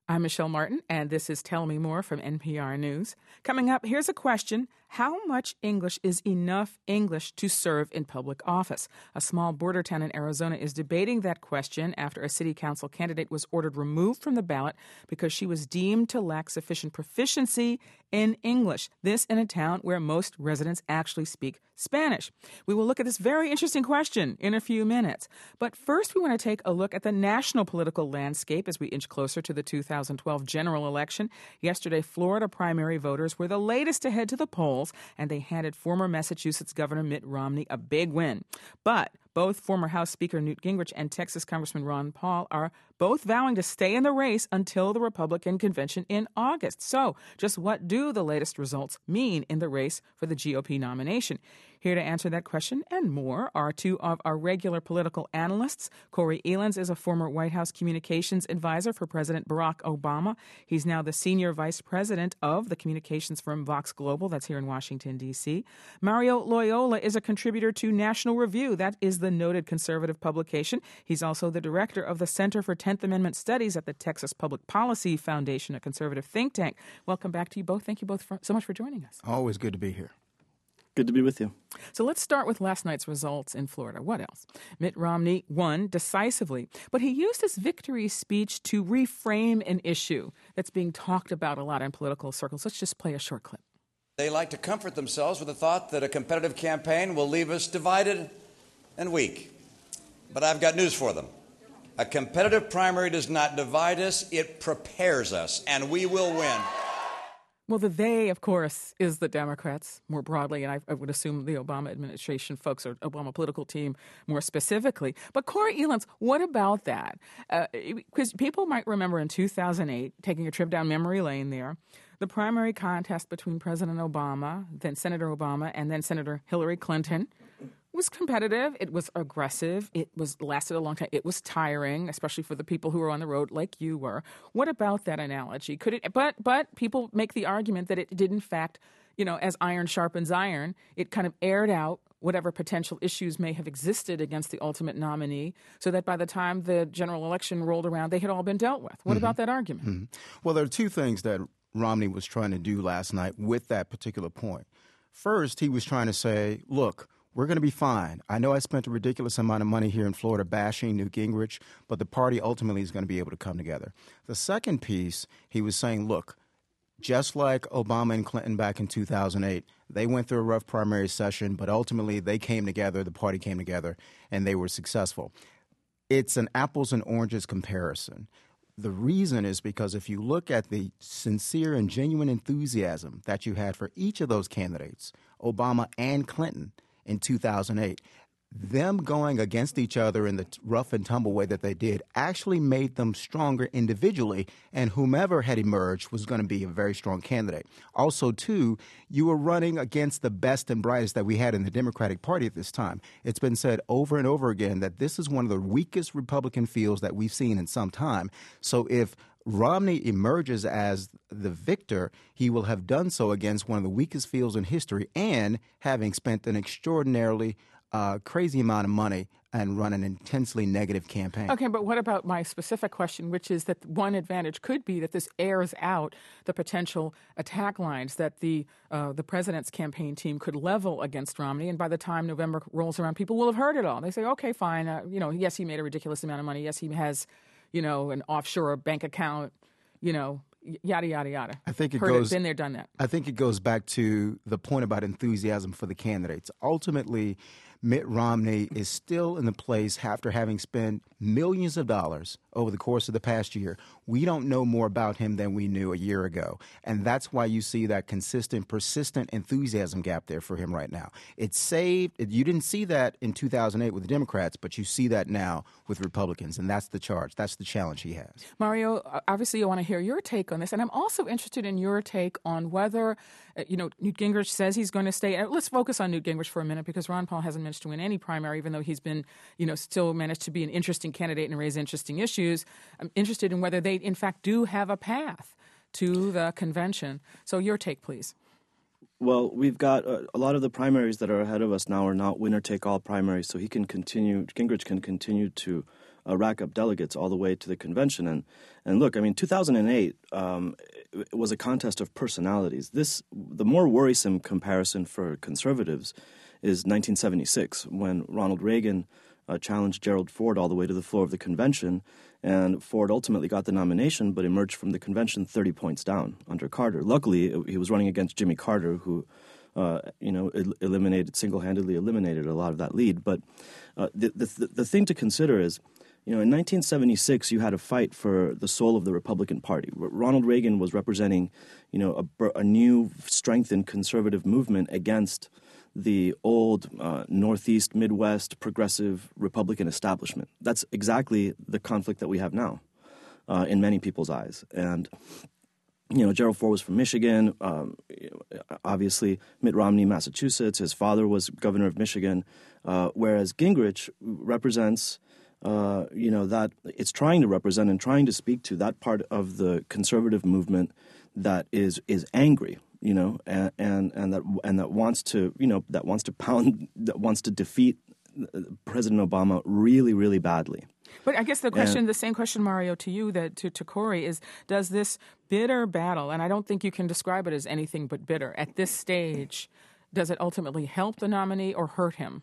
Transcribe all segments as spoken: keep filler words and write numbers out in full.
I'm Michelle Martin, and this is Tell Me More from N P R News. Coming up, here's a question. How much English is enough English to serve in public office? A small border town in Arizona is debating that question after a city council candidate was ordered removed from the ballot because she was deemed to lack sufficient proficiency in English. This in a town where most residents actually speak Spanish. We will look at this very interesting question in a few minutes. But first, we want to take a look at the national political landscape as we inch closer to the two thousand twelve general election. Yesterday, Florida primary voters were the latest to head to the polls, and they handed former Massachusetts Governor Mitt Romney a big win. But both former House Speaker Newt Gingrich and Texas Congressman Ron Paul are both vowing to stay in the race until the Republican convention in August. So, just what do the latest results mean in the race for the G O P nomination? Here to answer that question and more are two of our regular political analysts. Corey Elens is a former White House communications advisor for President Barack Obama. He's now the senior vice president of the communications firm Vox Global, that's here in Washington, D C. Mario Loyola is a contributor to National Review. That is the noted conservative publication. He's also the director of the Center for tenth Amendment Studies at the Texas Public Policy Foundation, a conservative think tank. Welcome back to you both. Thank you both for, so much for joining us. Always good to be here. Good to be with you. So let's start with last night's results in Florida. What else? Mitt Romney won decisively, but he used his victory speech to reframe an issue that's being talked about a lot in political circles. Let's just play a short clip. They like to comfort themselves with the thought that a competitive campaign will leave us divided and weak. But I've got news for them. A competitive primary does not divide us, it prepares us, and we will win. Well, the they, of course, is the Democrats more broadly, and I, I would assume the Obama administration folks or Obama political team more specifically. But Corey Elens, what about that? Because uh, people might remember in two thousand eight, taking a trip down memory lane there, the primary contest between President Obama, then Senator Obama, and then Senator Hillary Clinton was competitive. It was aggressive. It was lasted a long time. It was tiring, especially for the people who were on the road like you were. What about that analogy? Could it? But but people make the argument that it did, in fact, you know, as iron sharpens iron, it kind of aired out whatever potential issues may have existed against the ultimate nominee, so that by the time the general election rolled around, they had all been dealt with. What mm-hmm. about that argument? Mm-hmm. Well, there are two things that Romney was trying to do last night with that particular point. First, he was trying to say, look, we're going to be fine. I know I spent a ridiculous amount of money here in Florida bashing Newt Gingrich, but the party ultimately is going to be able to come together. The second piece, he was saying, look, just like Obama and Clinton back in two thousand eight, they went through a rough primary session, but ultimately they came together, the party came together, and they were successful. It's an apples and oranges comparison. The reason is because if you look at the sincere and genuine enthusiasm that you had for each of those candidates, Obama and Clinton, in two thousand eight, them going against each other in the rough and tumble way that they did actually made them stronger individually, and whomever had emerged was going to be a very strong candidate. Also, too, you were running against the best and brightest that we had in the Democratic Party at this time. It's been said over and over again that this is one of the weakest Republican fields that we've seen in some time. So if Romney emerges as the victor, he will have done so against one of the weakest fields in history and having spent an extraordinarily uh, crazy amount of money and run an intensely negative campaign. Okay, but what about my specific question, which is that one advantage could be that this airs out the potential attack lines that the uh, the president's campaign team could level against Romney, and by the time November rolls around, people will have heard it all. They say, okay, fine, uh, you know, yes, he made a ridiculous amount of money. Yes, he has, you know, an offshore bank account, you know, yada, yada, yada. I think it Heard goes, it, been there, done that. I think it goes back to the point about enthusiasm for the candidates. Ultimately, Mitt Romney is still in the place after having spent millions of dollars over the course of the past year. We don't know more about him than we knew a year ago. And that's why you see that consistent, persistent enthusiasm gap there for him right now. It's saved. You didn't see that in two thousand eight with the Democrats, but you see that now with Republicans. And that's the charge. That's the challenge he has. Mario, obviously I want to hear your take on this. And I'm also interested in your take on whether, uh, you know, Newt Gingrich says he's going to stay. Uh, let's focus on Newt Gingrich for a minute, because Ron Paul hasn't managed to win any primary, even though he's been, you know, still managed to be an interesting candidate and raise interesting issues. I'm interested in whether they, in fact, do have a path to the convention. So your take, please. Well, we've got uh, a lot of the primaries that are ahead of us now are not winner-take-all primaries, so he can continue, Gingrich can continue to uh, rack up delegates all the way to the convention. And and look, I mean, two thousand eight um, it was a contest of personalities. This the more worrisome comparison for conservatives is nineteen seventy-six, when Ronald Reagan uh, challenged Gerald Ford all the way to the floor of the convention, and Ford ultimately got the nomination, but emerged from the convention thirty points down under Carter. Luckily, he was running against Jimmy Carter, who, uh, you know, el- eliminated single-handedly eliminated a lot of that lead. But uh, the, the the thing to consider is, you know, in nineteen seventy-six, you had a fight for the soul of the Republican Party. R- Ronald Reagan was representing, you know, a, a new, strengthened conservative movement against the old uh, Northeast, Midwest, progressive Republican establishment. That's exactly the conflict that we have now uh, in many people's eyes. And, you know, Gerald Ford was from Michigan. Um, obviously, Mitt Romney, Massachusetts. His father was governor of Michigan. Uh, whereas Gingrich represents, uh, you know, that it's trying to represent and trying to speak to that part of the conservative movement that is is angry. You know, and, and and that and that wants to, you know, that wants to pound, that wants to defeat President Obama really, really badly. But I guess the question, and, the same question, Mario, to you, that to, to Corey, is: does this bitter battle, and I don't think you can describe it as anything but bitter at this stage, does it ultimately help the nominee or hurt him?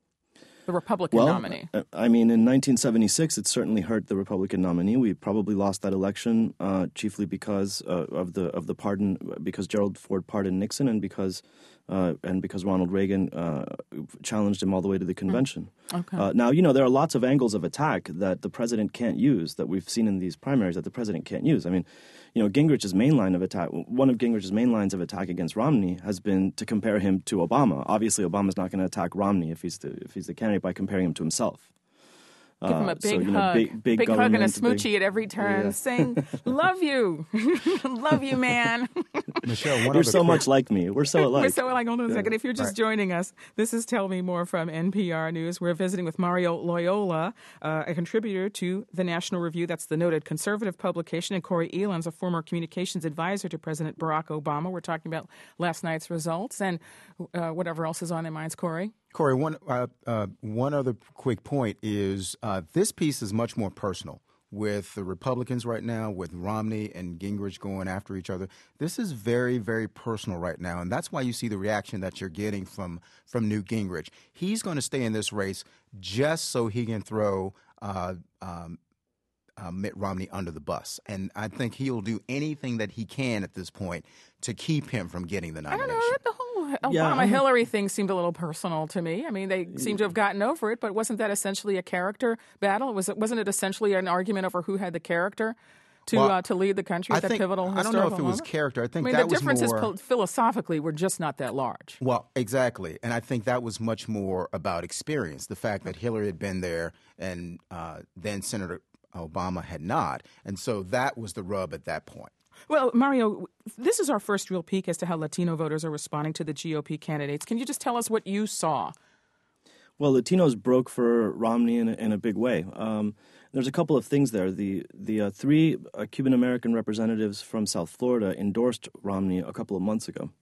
The Republican well, nominee. I mean, in nineteen seventy-six, it certainly hurt the Republican nominee. We probably lost that election uh, chiefly because uh, of the of the pardon, because Gerald Ford pardoned Nixon, and because uh, and because Ronald Reagan uh, challenged him all the way to the convention. Mm. Okay. Uh, now, you know, there are lots of angles of attack that the president can't use, that we've seen in these primaries that the president can't use. I mean, you know, Gingrich's main line of attack, one of Gingrich's main lines of attack against Romney has been to compare him to Obama. Obviously, Obama's not going to attack Romney if he's the if he's the candidate by comparing him to himself. Give him a Uh, big so, you hug, know, big, big, big hug and a government, smoochie big- at every turn, Yeah. saying, "Love you, love you, man." Michelle, one You're other so quick- much like me. We're so alike. We're so like, hold on a second. If you're just Right. joining us, this is Tell Me More from N P R News. We're visiting with Mario Loyola, uh, a contributor to the National Review. That's the noted conservative publication. And Corey Elan's a former communications advisor to President Barack Obama. We're talking about last night's results and uh, whatever else is on their minds, Corey. Corey, one uh, uh, one other quick point is uh, this piece is much more personal with the Republicans right now, with Romney and Gingrich going after each other. This is very, very personal right now, and that's why you see the reaction that you're getting from from Newt Gingrich. He's going to stay in this race just so he can throw uh, um, uh, Mitt Romney under the bus, and I think he'll do anything that he can at this point to keep him from getting the I don't nomination. know. The whole Yeah, I'm- Obama-Hillary thing seemed a little personal to me. I mean, they seem to have gotten over it, but wasn't that essentially a character battle? Was it, wasn't it essentially an argument over who had the character to Well, uh, to lead the country I at that think, pivotal I historical don't know if it was moment? character. I think I mean, that the was differences more. pol- philosophically were just not that large. Well, exactly. And I think that was much more about experience, the fact that Hillary had been there and uh, then Senator Obama had not. And so that was the rub at that point. Well, Mario, this is our first real peek as to how Latino voters are responding to the G O P candidates. Can you just tell us what you saw? Well, Latinos broke for Romney in a, in a big way. Um, there's a couple of things there. The the uh, three uh, Cuban-American representatives from South Florida endorsed Romney a couple of months ago.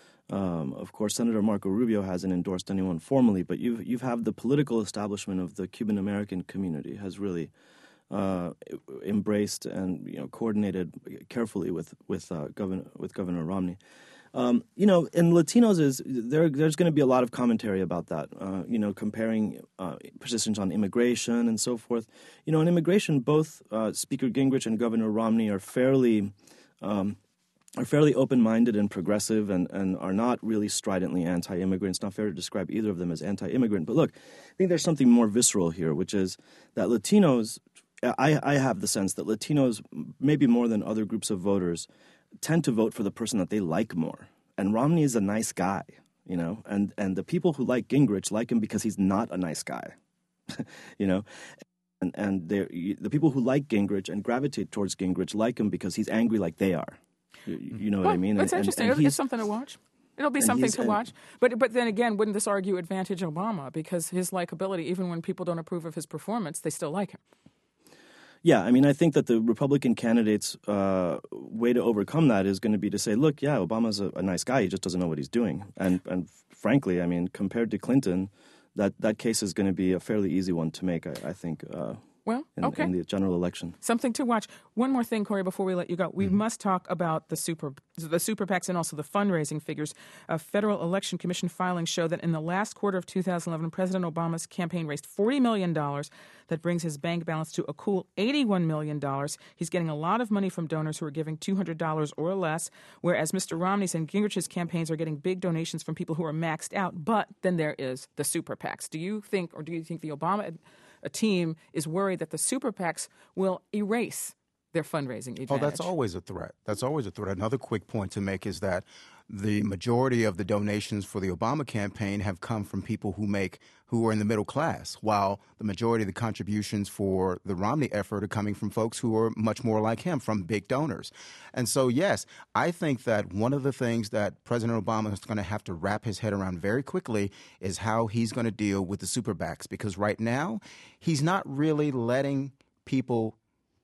Um, of course, Senator Marco Rubio hasn't endorsed anyone formally, but you've, you've have the political establishment of the Cuban-American community has really uh, embraced and you know coordinated carefully with with uh, Governor with Governor Romney. Um, you know, in Latinos is there. There's going to be a lot of commentary about that. Uh, you know, comparing uh, positions on immigration and so forth. You know, on immigration, both uh, Speaker Gingrich and Governor Romney are fairly um, are fairly open-minded and progressive, and, and are not really stridently anti-immigrant. It's not fair to describe either of them as anti-immigrant. But look, I think there's something more visceral here, which is that Latinos. I, I have the sense that Latinos, maybe more than other groups of voters, tend to vote for the person that they like more. And Romney is a nice guy, you know, and, and the people who like Gingrich like him because he's not a nice guy, you know. And, and the people who like Gingrich and gravitate towards Gingrich like him because he's angry like they are. You, you know what Well, I mean? That's And- and- interesting. and It's he's- something to watch. It'll be and something he's- to and- watch. But but then again, wouldn't this argue advantage Obama? Because his likability, even when people don't approve of his performance, they still like him. Yeah, I mean, I think that the Republican candidate's uh, way to overcome that is going to be to say, look, yeah, Obama's a, a nice guy. He just doesn't know what he's doing. And and frankly, I mean, compared to Clinton, that, that case is going to be a fairly easy one to make, I, I think. Uh, Well, in, okay. in the general election. Something to watch. One more thing, Corey, before we let you go. We mm-hmm. must talk about the super the super PACs and also the fundraising figures. A Federal Election Commission filings show that in the last quarter of two thousand eleven, President Obama's campaign raised forty million dollars. That brings his bank balance to a cool eighty-one million dollars. He's getting a lot of money from donors who are giving two hundred dollars or less, whereas Mister Romney's and Gingrich's campaigns are getting big donations from people who are maxed out. But then there is the super PACs. Do you think, or do you think the Obama a team is worried that the super PACs will erase their fundraising advantage? Oh, that's always a threat. That's always a threat. Another quick point to make is that the majority of the donations for the Obama campaign have come from people who make who are in the middle class, while the majority of the contributions for the Romney effort are coming from folks who are much more like him, from big donors. And so, yes, I think that one of the things that President Obama is going to have to wrap his head around very quickly is how he's going to deal with the super PACs, because right now he's not really letting people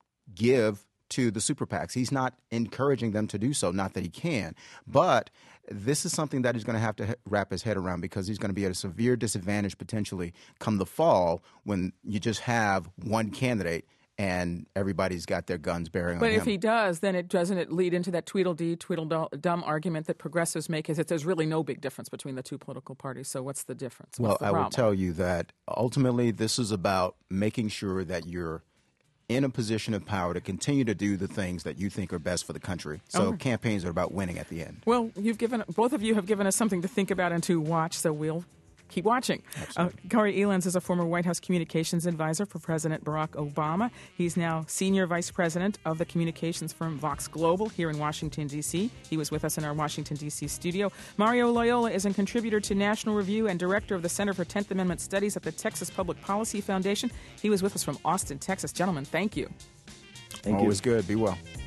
give to the super PACs. He's not encouraging them to do so, not that he can. But this is something that he's going to have to wrap his head around, because he's going to be at a severe disadvantage potentially come the fall when you just have one candidate and everybody's got their guns bearing but on him. But if he does, then it doesn't it lead into that Tweedledee, Tweedledum argument that progressives make, is that there's really no big difference between the two political parties. So what's the difference? What's well, the I problem? will tell you that ultimately this is about making sure that you're in a position of power to continue to do the things that you think are best for the country. So okay. Campaigns are about winning at the end. Well, you've given both of you have given us something to think about and to watch, so we'll keep watching. Uh, Corey Elands is a former White House communications advisor for President Barack Obama. He's now senior vice president of the communications firm Vox Global here in Washington, D C. He was with us in our Washington, D C studio. Mario Loyola is a contributor to National Review and director of the Center for tenth Amendment Studies at the Texas Public Policy Foundation. He was with us from Austin, Texas. Gentlemen, thank you. Thank Always you. good. Be well.